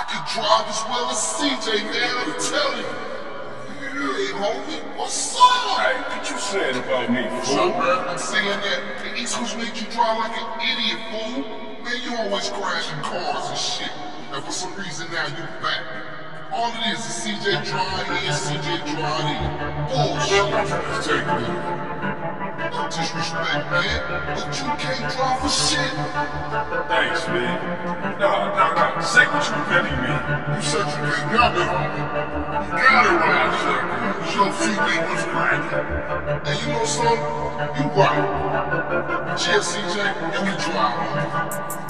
can drive as well as CJ, man, I'm telling you. Hey, homie, what's up? Hey, what you saying about me, What's fool? up, man? I'm saying that the East Coast made you drive like an idiot, fool. Man, you always crashing cars and shit. And for some reason now you back. All it is CJ drive in, CJ drive in. Bullshit. Just take it. No disrespect, man, but you can't drive for shit. Thanks, man. Nah. Say what you really mean. You said you ain't got it, homie. You got it right, sir. Your feet was cracking. And you know something? You right. Yeah, CJ, you can drive, homie.